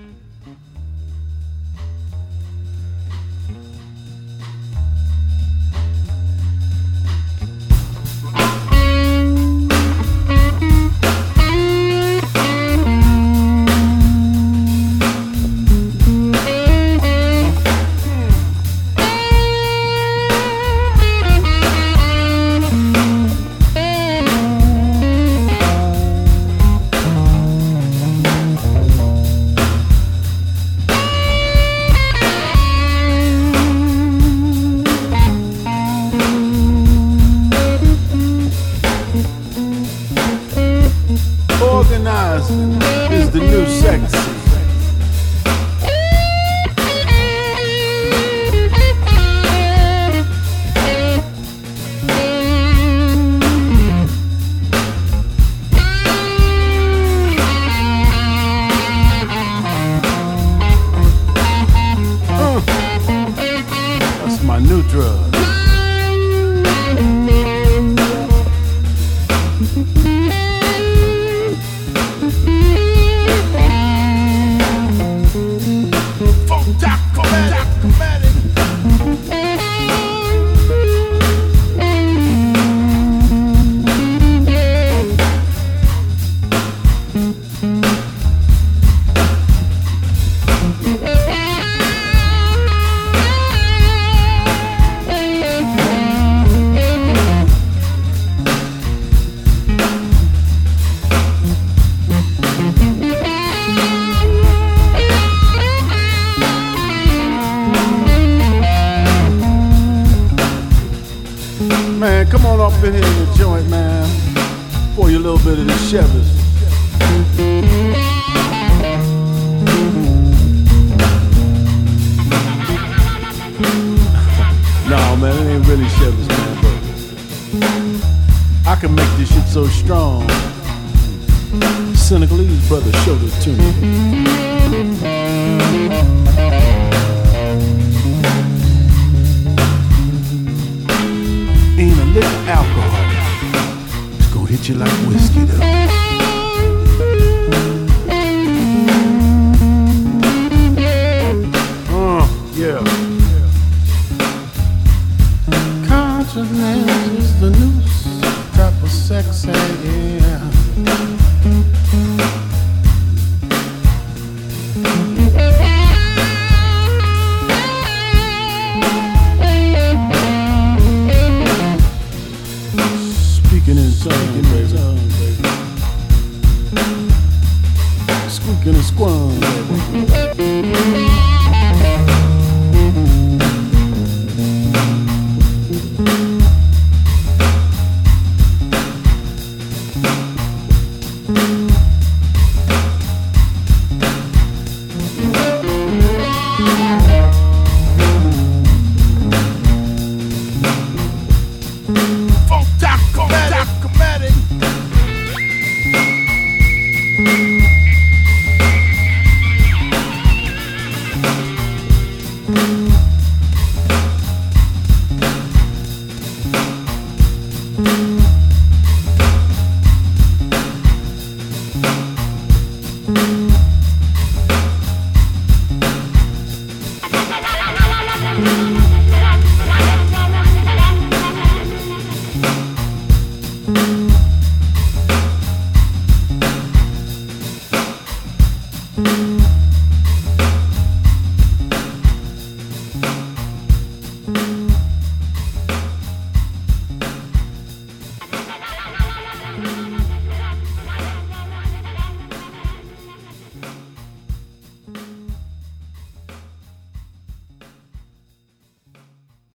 Organizing is the new sexy. That's my new drug. Man, come on up in here in the joint, man. Pour you a little bit of this Chevys. No, man, it ain't really Chevys, man, but I can make this shit so strong. Senegalese brother showed it to me. Ain't a lick of alcohol. It's gonna hit you like whiskey, though. Yeah. Consciousness is the new type of sex, yeah. Speaking in tongues, baby. Squeaking and squirm, baby.